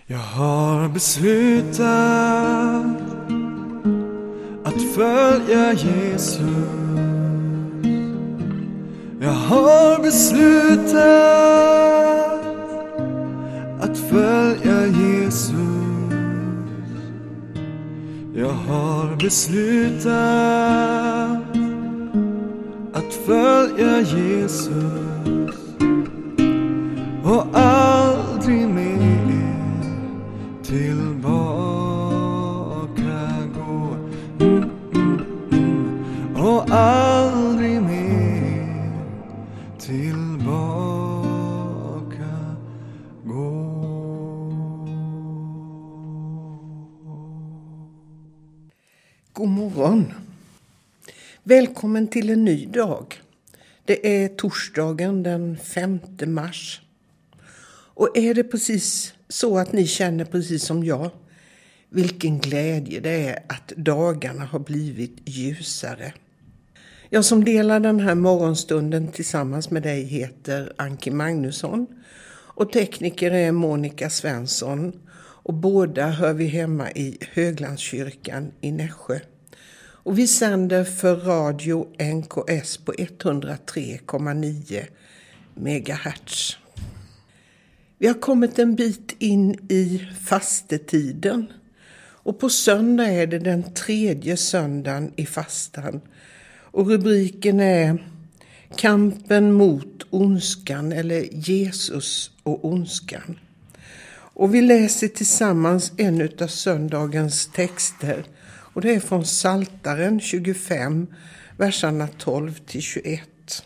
Jag har beslutat att följa Jesus. Jag har beslutat att följa Jesus. Jag har beslutat att följa Jesus och aldrig mer tillbaka gå. Och aldrig mer tillbaka gå. God morgon. Välkommen till en ny dag. Det är torsdagen den 5 mars. Och är det precis så att ni känner precis som jag, vilken glädje det är att dagarna har blivit ljusare. Jag som delar den här morgonstunden tillsammans med dig heter Anki Magnusson och tekniker är Monica Svensson och båda hör vi hemma i Höglandskyrkan i Nässjö. Och vi sänder för radio NKS på 103,9 megahertz. Vi har kommit en bit in i fastetiden och på söndag är det den 3:e söndagen i fastan. Och rubriken är Kampen mot ondskan eller Jesus och ondskan. Och vi läser tillsammans en av söndagens texter och det är från Psaltaren 25, verserna 12-21.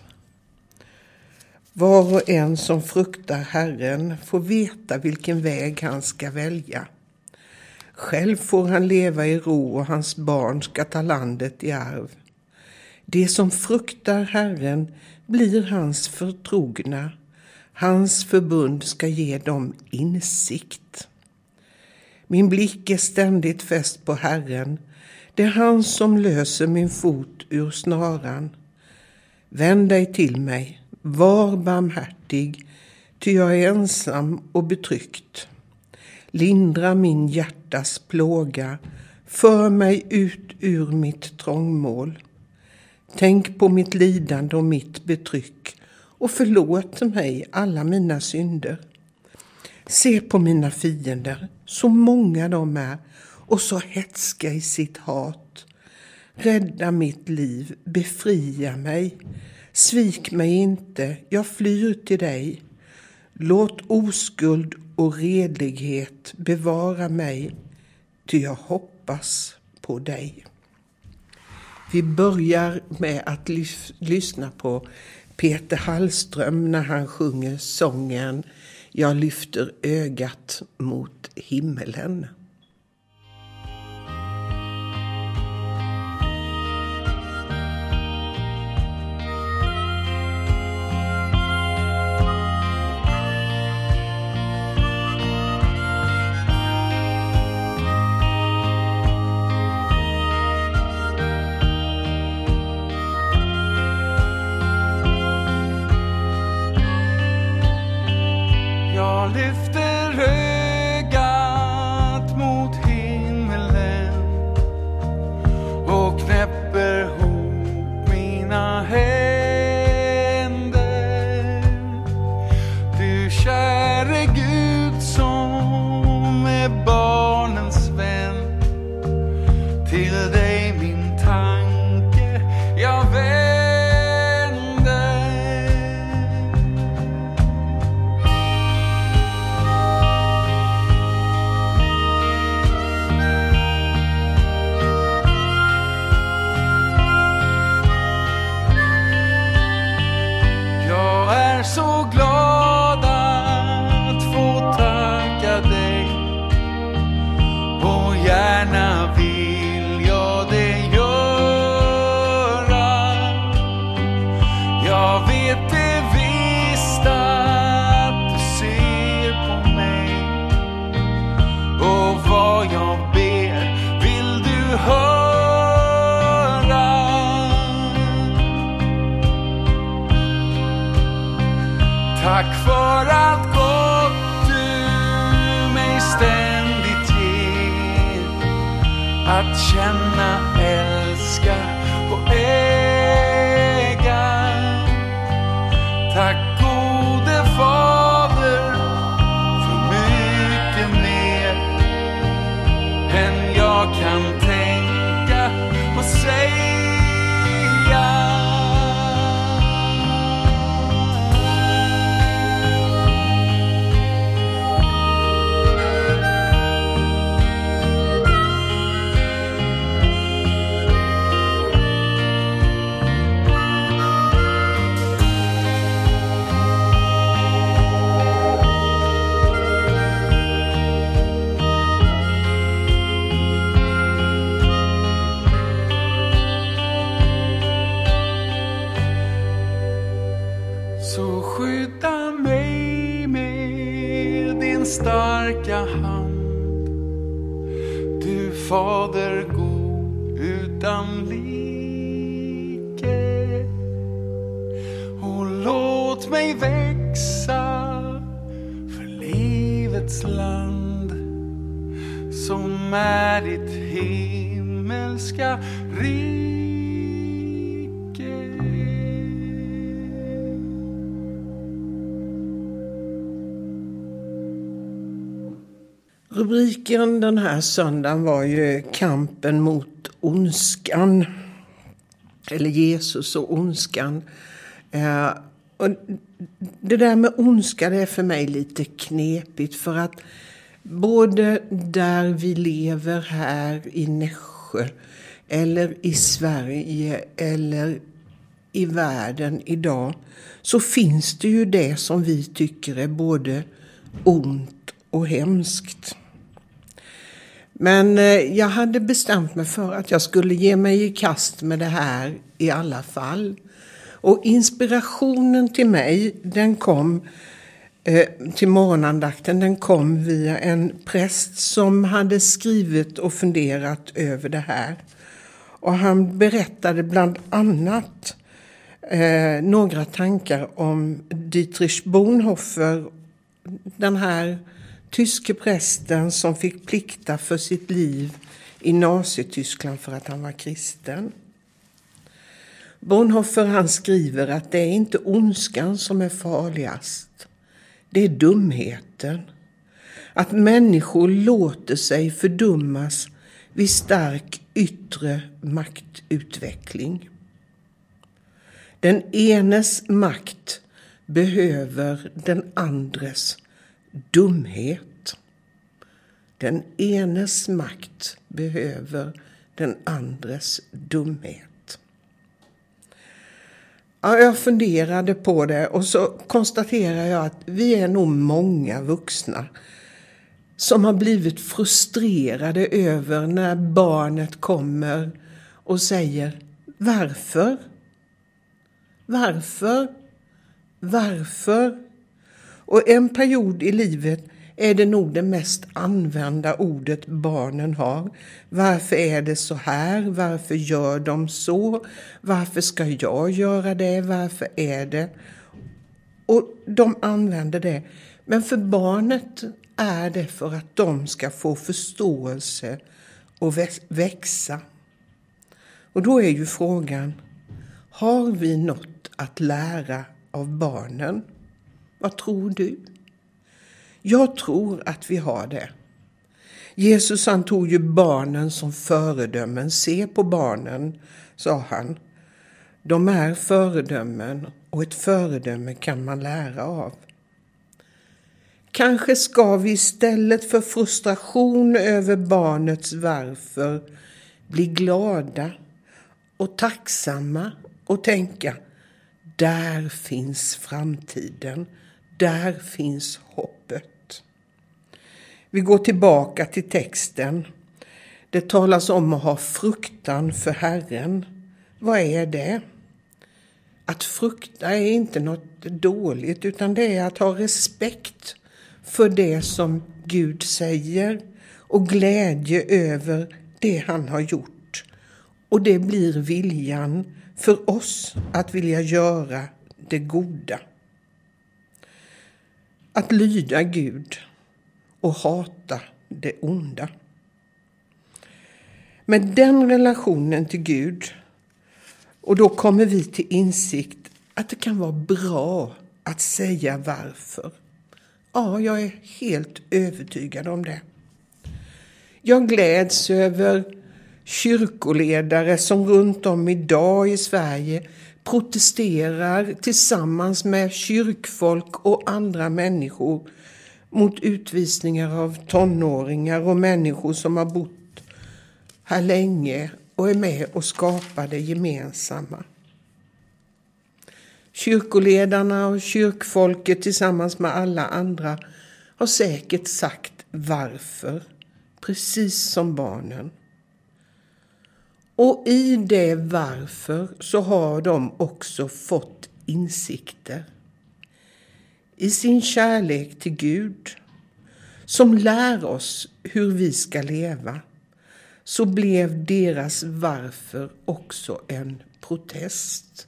Var och en som fruktar Herren får veta vilken väg han ska välja. Själv får han leva i ro och hans barn ska ta landet i arv. Det som fruktar Herren blir hans förtrogna. Hans förbund ska ge dem insikt. Min blick är ständigt fäst på Herren. Det är han som löser min fot ur snaran. Vänd dig till mig. Var barmhärtig, ty jag är ensam och betryckt. Lindra min hjärtas plåga, för mig ut ur mitt trångmål. Tänk på mitt lidande och mitt betryck och förlåt mig alla mina synder. Se på mina fiender, så många de är och så hätska i sitt hat. Rädda mitt liv, befria mig. Svik mig inte, jag flyr till dig. Låt oskuld och redlighet bevara mig, ty jag hoppas på dig. Vi börjar med att lyssna på Peter Hallström när han sjunger sången Jag lyfter ögat mot himmelen. Jag lyfter ögat starka hand. Du fader god utan like, och låt mig växa för livets land, som är ditt himmelska rike. Rubriken den här söndagen var ju kampen mot ondskan. Eller Jesus och ondskan. Och det där med ondska, det är för mig lite knepigt. För att både där vi lever här i Nässjö, eller i Sverige, eller i världen idag, så finns det ju det som vi tycker är både ont och hemskt. Men jag hade bestämt mig för att jag skulle ge mig i kast med det här i alla fall. Och inspirationen till mig, den kom till morgonandakten, den kom via en präst som hade skrivit och funderat över det här. Och han berättade bland annat några tankar om Dietrich Bonhoeffer, den här tyske prästen som fick plikta för sitt liv i Nazityskland för att han var kristen. Bonhoeffer, han skriver att det är inte ondskan som är farligast. Det är dumheten. Att människor låter sig fördummas vid stark yttre maktutveckling. Den enes makt behöver den andres dumhet. Den enes makt behöver den andres dumhet. Ja, jag funderade på det och så konstaterar jag att vi är nog många vuxna som har blivit frustrerade över när barnet kommer och säger varför? Varför? Varför? Och en period i livet är det nog det mest använda ordet barnen har. Varför är det så här? Varför gör de så? Varför ska jag göra det? Varför är det? Och de använder det. Men för barnet är det för att de ska få förståelse och växa. Och då är ju frågan, har vi något att lära av barnen? Vad tror du? Jag tror att vi har det. Jesus, han tog ju barnen som föredömen. Se på barnen, sa han. De är föredömen och ett föredöme kan man lära av. Kanske ska vi istället för frustration över barnets varför bli glada och tacksamma och tänka, där finns framtiden, där finns hoppet. Vi går tillbaka till texten. Det talas om att ha fruktan för Herren. Vad är det? Att frukta är inte något dåligt, utan det är att ha respekt för det som Gud säger och glädje över det han har gjort. Och det blir viljan för oss att vilja göra det goda. Att lyda Gud och hata det onda. Med den relationen till Gud, och då kommer vi till insikt att det kan vara bra att säga varför. Ja, jag är helt övertygad om det. Jag gläds över kyrkoledare som runt om idag i Sverige protesterar tillsammans med kyrkfolk och andra människor mot utvisningar av tonåringar och människor som har bott här länge och är med och skapar det gemensamma. Kyrkoledarna och kyrkfolket tillsammans med alla andra har säkert sagt varför, precis som barnen. Och i det varför så har de också fått insikter. I sin kärlek till Gud som lär oss hur vi ska leva, så blev deras varför också en protest.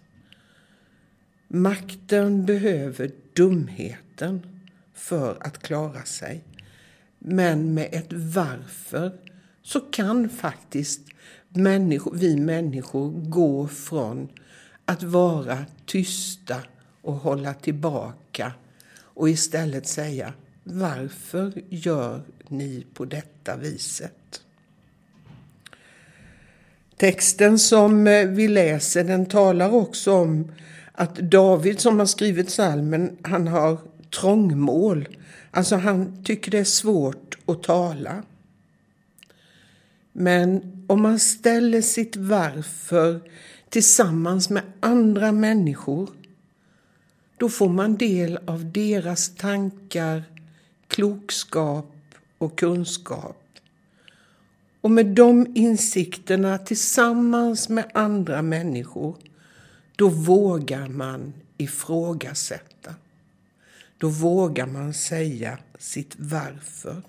Makten behöver dumheten för att klara sig. Men med ett varför så kan faktiskt vi människor gå från att vara tysta och hålla tillbaka och istället säga: varför gör ni på detta viset? Texten som vi läser, den talar också om att David, som har skrivit psalmen, han har trångmål. Alltså han tycker det är svårt att tala. Men om man ställer sitt varför tillsammans med andra människor, då får man del av deras tankar, klokskap och kunskap. Och med de insikterna tillsammans med andra människor, då vågar man ifrågasätta. Då vågar man säga sitt varför.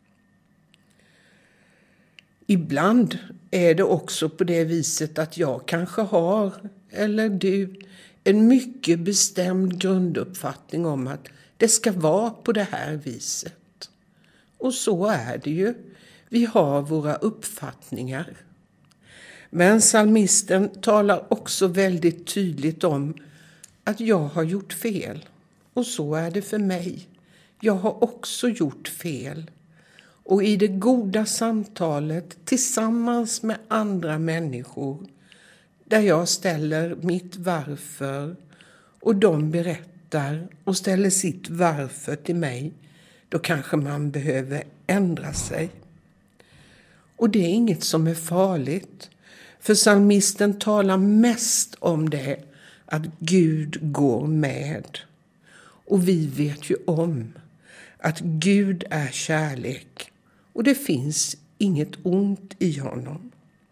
Ibland är det också på det viset att jag kanske har, eller du, en mycket bestämd grunduppfattning om att det ska vara på det här viset. Och så är det ju. Vi har våra uppfattningar. Men psalmisten talar också väldigt tydligt om att jag har gjort fel. Och så är det för mig. Jag har också gjort fel. Och i det goda samtalet tillsammans med andra människor, där jag ställer mitt varför och de berättar och ställer sitt varför till mig, då kanske man behöver ändra sig. Och det är inget som är farligt, för psalmisten talar mest om det, att Gud går med. Och vi vet ju om att Gud är kärlek och det finns inget ont i honom.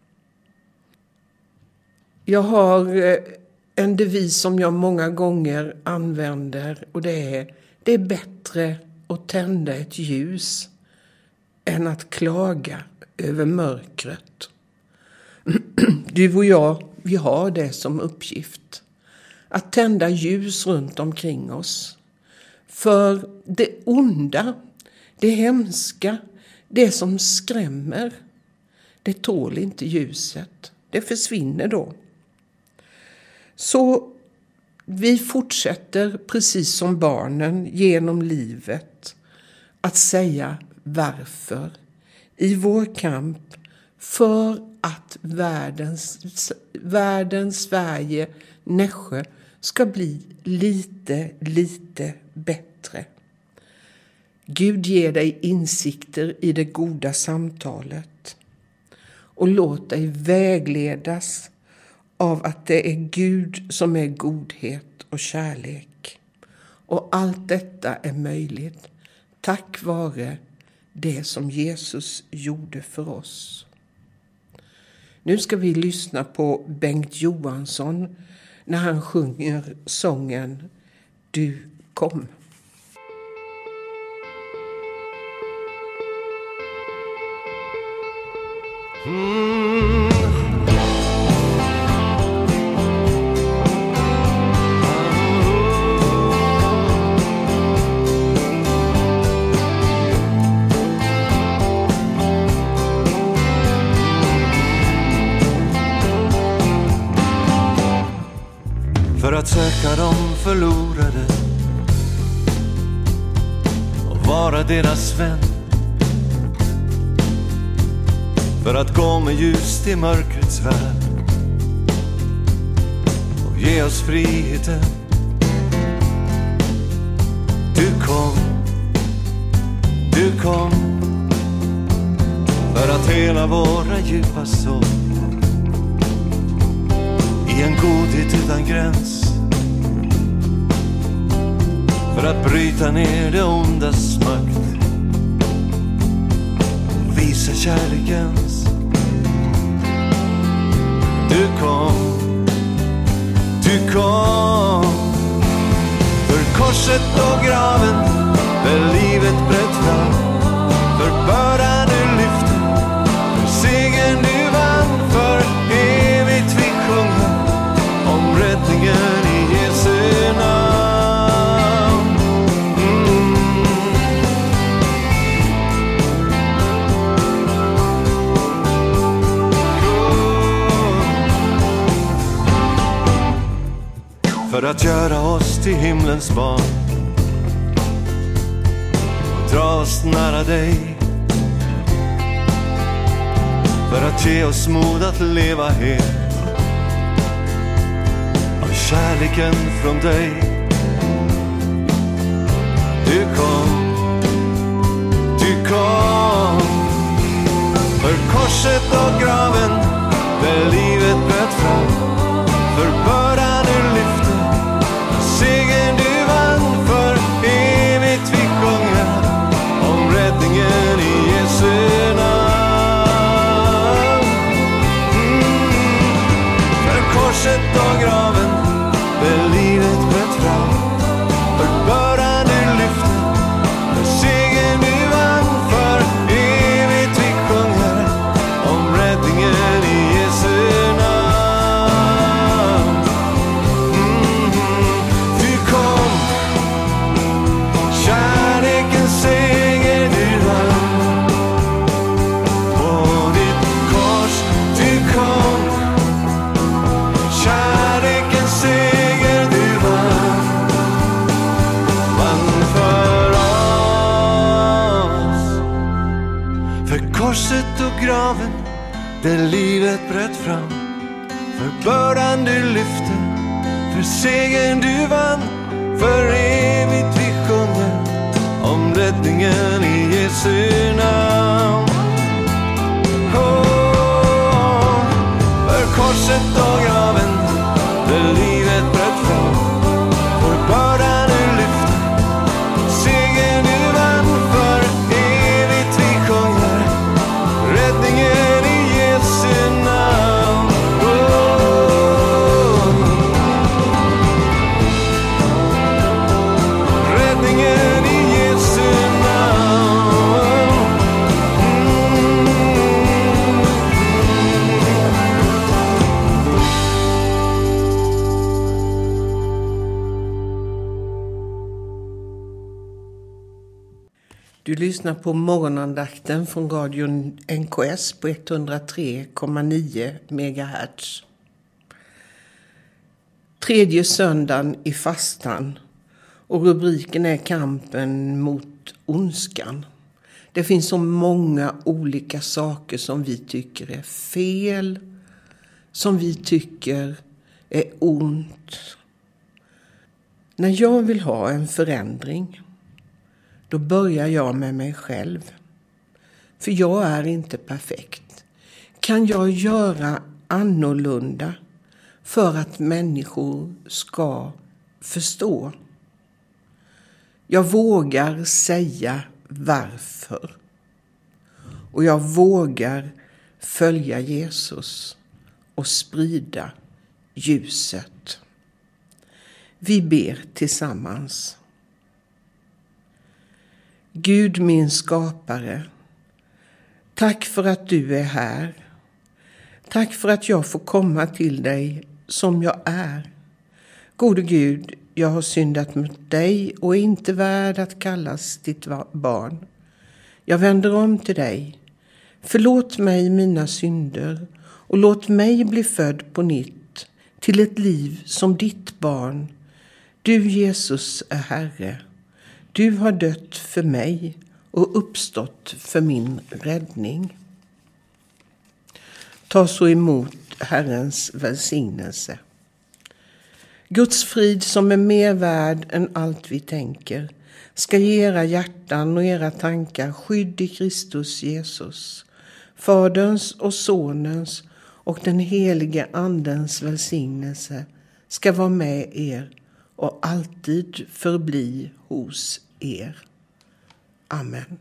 Jag har en devis som jag många gånger använder, och det är bättre att tända ett ljus än att klaga över mörkret. Du och jag, vi har det som uppgift att tända ljus runt omkring oss. För det onda, det hemska, det som skrämmer, det tål inte ljuset. Det försvinner då. Så vi fortsätter precis som barnen genom livet att säga varför i vår kamp för att världen, Sverige, Nässjö ska bli lite bättre. Gud ger dig insikter i det goda samtalet och låt dig vägledas av att det är Gud som är godhet och kärlek. Och allt detta är möjligt tack vare det som Jesus gjorde för oss. Nu ska vi lyssna på Bengt Johansson när han sjunger sången Du kom. För att söka de förlorade och vara deras vän. För att gå med ljus till mörkrets värld och ge oss friheten. Du kom för att hela våra djupa sorg i en godhet utan gräns, för att bryta ner det ondas makt, visa kärlekens. Du kom för korset och graven där livet bröt fram att göra oss till himlens barn och dra oss nära dig, för att ge oss mod att leva helt av kärleken från dig. Du kom för korset och graven där livet bröt fram, för bördan du lyfte, segern du vann, för evigt vi sjunger om räddningen i Jesu namn. För korset och graven där livet bröt fram, för bördan du lyfte, för segern du vann, för evigt vi sjunger om räddningen i Jesu namn. Du kom, kärlekens seger du vann på ditt kors. Du kom, kärlekens seger du vann för oss. För korset och graven där livet bröt fram, för bördan du lyfte, för segern du vann, för evigt vi sjunger om räddningen i Jesu namn. För korset och graven där livet bröt fram, för bördan du lyfte, segern du vann, för evigt vi sjunger räddningen i Jesu namn. Räddningen i Jesu namn. Du lyssnar på morgonandakten från radion NKS på 103,9 MHz. Tredje söndagen i fastan, och rubriken är kampen mot ondskan. Det finns så många olika saker som vi tycker är fel, som vi tycker är ont. När jag vill ha en förändring, då börjar jag med mig själv. För jag är inte perfekt. Kan jag göra annorlunda för att människor ska förstå? Jag vågar säga varför. Och jag vågar följa Jesus och sprida ljuset. Vi ber tillsammans. Gud, min skapare, tack för att du är här. Tack för att jag får komma till dig som jag är. Gode Gud, jag har syndat mot dig och är inte värd att kallas ditt barn. Jag vänder om till dig. Förlåt mig mina synder och låt mig bli född på nytt till ett liv som ditt barn. Du, Jesus, är Herre. Du har dött för mig och uppstått för min räddning. Ta så emot Herrens välsignelse. Guds frid som är mer värd än allt vi tänker ska ge era hjärtan och era tankar skydd i Kristus Jesus. Faderns och Sonens och den helige Andens välsignelse ska vara med er och alltid förbli hos er. Amen.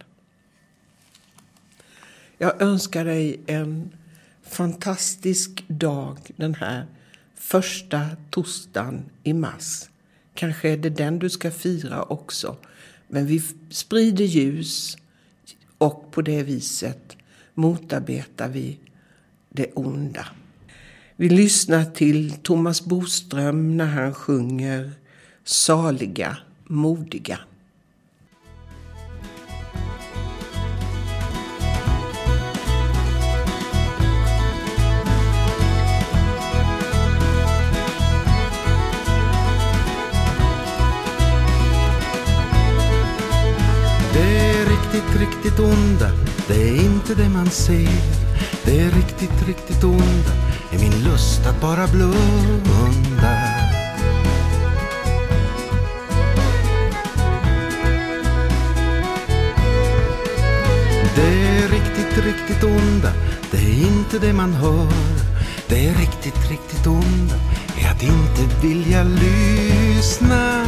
Jag önskar dig en fantastisk dag den här första torsdagen i mars. Kanske är det den du ska fira också. Men vi sprider ljus och på det viset motarbetar vi det onda. Vi lyssnar till Thomas Boström när han sjunger Saliga, modiga. onda, det är inte det man ser. Det är riktigt, riktigt onda är min lust att bara blunda. Det är riktigt, riktigt onda, det är inte det man hör. Det är riktigt, riktigt onda är att inte vilja lyssna.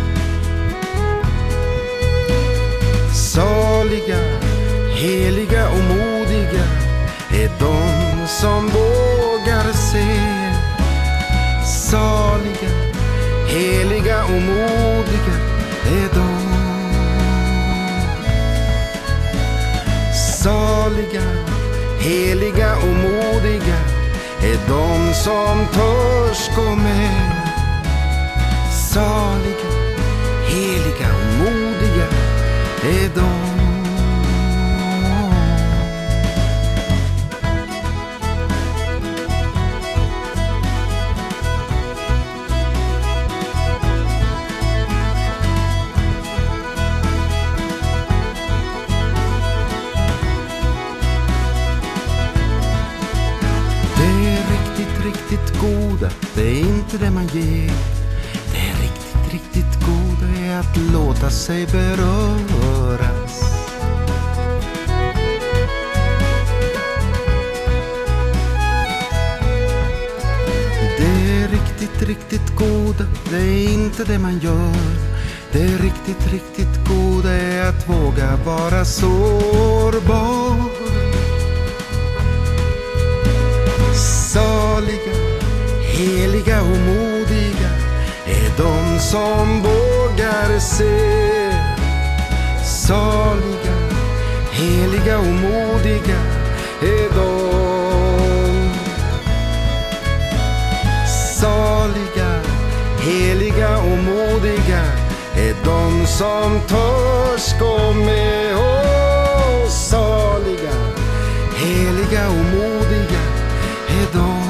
Saliga, heliga och modiga är de som vågar se. Saliga, heliga och modiga är de. Saliga, heliga och modiga är de som törs gå med. Saliga, heliga och modiga är de. Riktigt goda, det är inte det man ger. Det är riktigt, riktigt goda är att låta sig beröras. Det är riktigt, riktigt goda, det är inte det man gör. Det är riktigt, riktigt goda är att våga vara sårbar. Saliga, heliga och modiga är de som vågar se. Saliga, heliga och modiga är de. Saliga, heliga och modiga är de som törs gå med. Oh, saliga, heliga och modiga är de.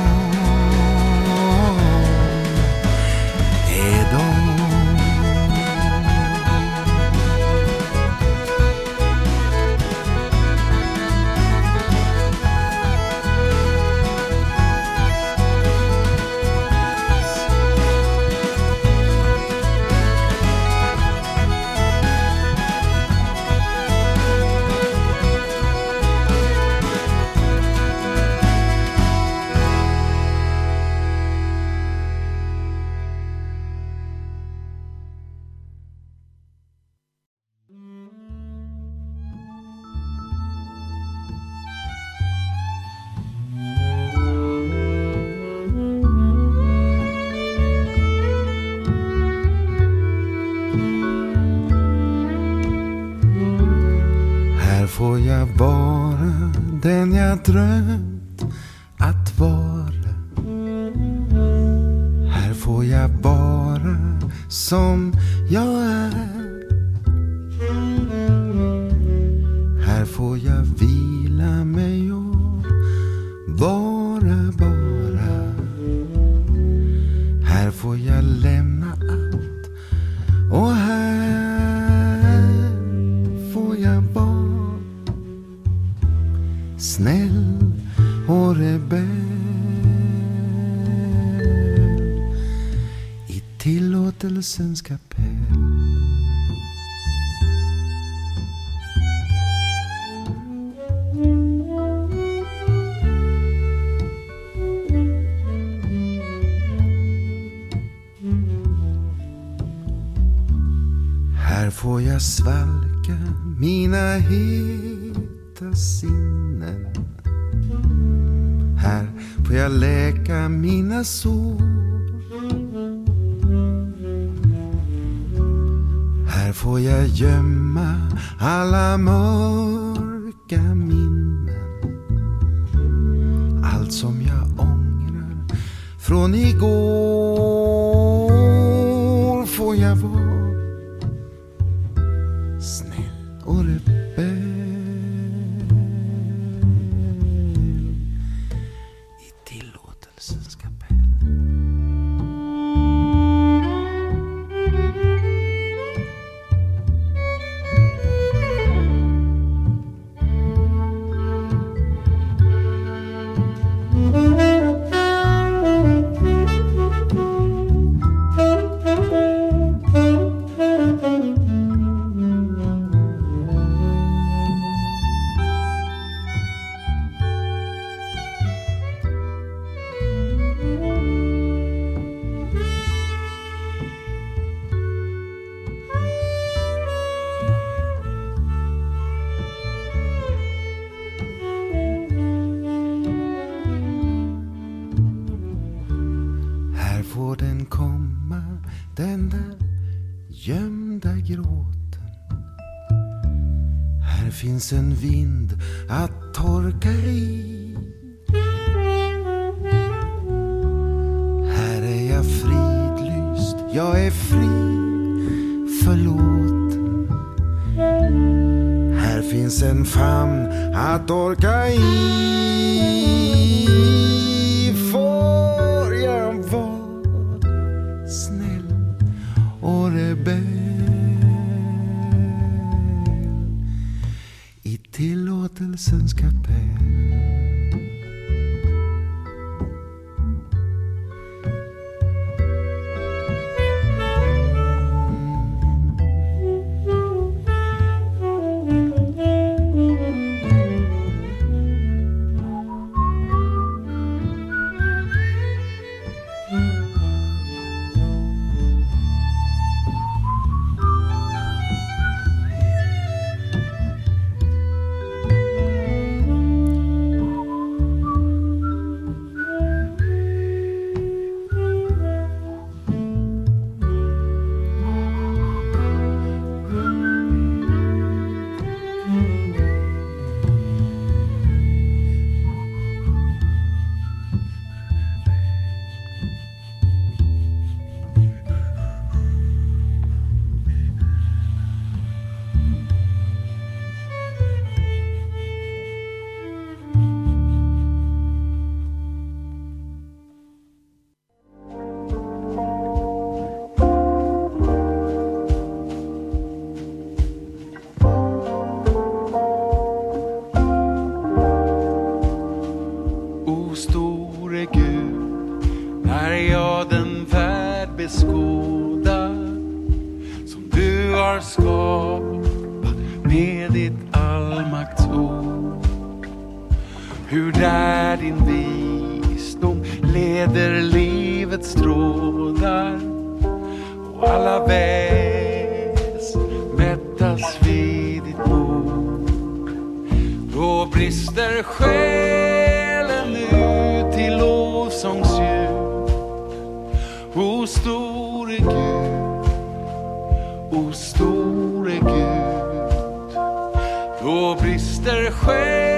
Får jag vara den jag drömt att vara. Här får jag vara som jag är. Här får jag vila mig och vara bara. Här får jag lämna allt och här får jag vara snäll och rebell i tillåtelsens kapell. Här får jag svalka mina heta sinnen. Här får jag läka mina sår. Här får jag gömma alla mörka minnen. Allt som jag ångrar från igår får jag vara snäll och rebell i tillåtelsens kapell. den där gömda gråten. Här finns en vind att torka i. Här är jag fridlyst, jag är fri, förlåten. Här finns en famn att orka i. Får jag vara snäll och rebell i tillåtelsens kapell? Hur där din visdom leder livets trådar och alla väs mättas vid ditt bord. Då brister själen ut till lovsångsljud. O store Gud, o store Gud. Då brister själen